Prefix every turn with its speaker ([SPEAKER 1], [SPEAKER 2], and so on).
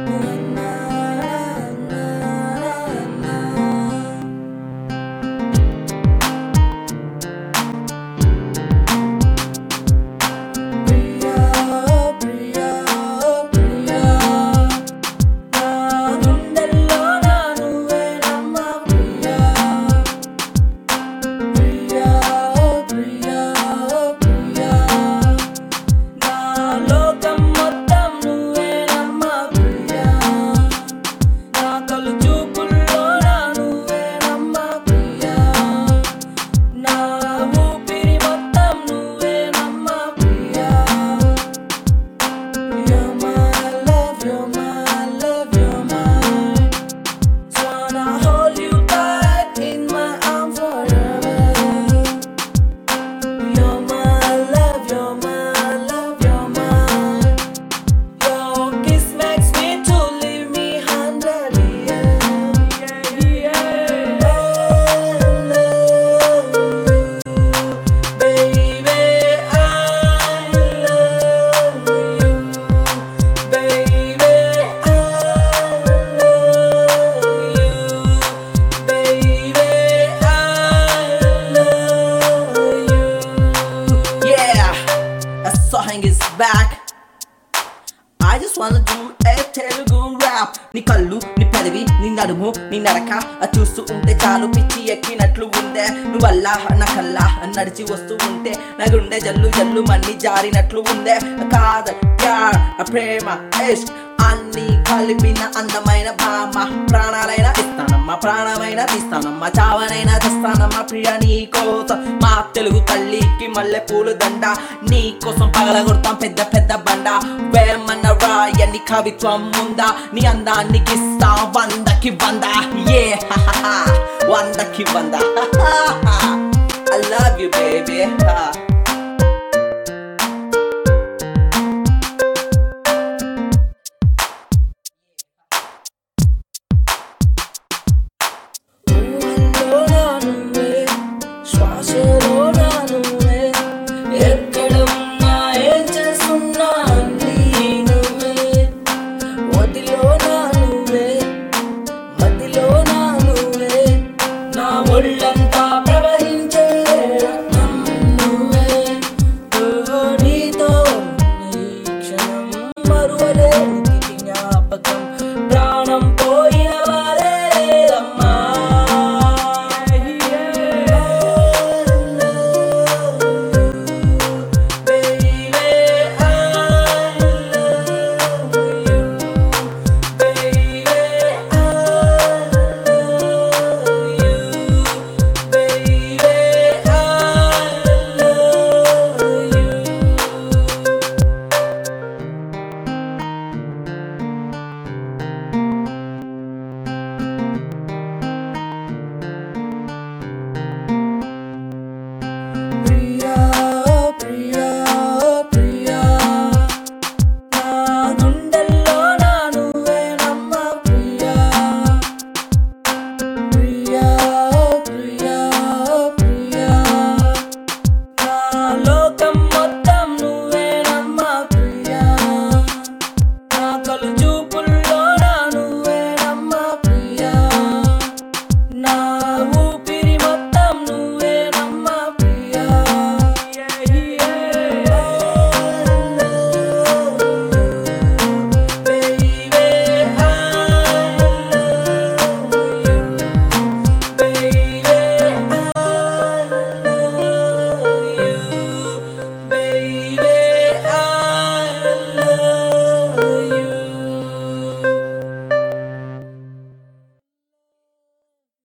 [SPEAKER 1] Song is back. I just wanna do a Telugu rap. నీ కళ్ళు నీ పెదవి నీ నడుము నీ నడక చూస్తూ ఉంటే చాలు పిచ్చి ఎక్కినట్లు ఉందే నువ్వల్లా నా కల్లా నడిచి వస్తూ ఉంటే నా గుండె జల్లు జల్లు మన్ని జారినట్లు ఉందే కాదల్ ప్యార్ ప్రేమ ఇష్క్ అన్ని కలిపిన అందమైన భామ ప్రాణాలైనా ఇస్తానమ్మా ప్రాణమైన తీస్తానమ్మా చావనైనా తెస్తానమ్మా ప్రియ నీ కోసం మా తెలుగు తల్లికి మల్లె పూలు దండ నీ కోసం పగలగొడతాం పెద్ద పెద్ద బండ వేమన్న రాయని కవిత్వం ఉందా నీ అందానికి ఇస్తా 100కి 100 ఏ 100కి 100 I love you baby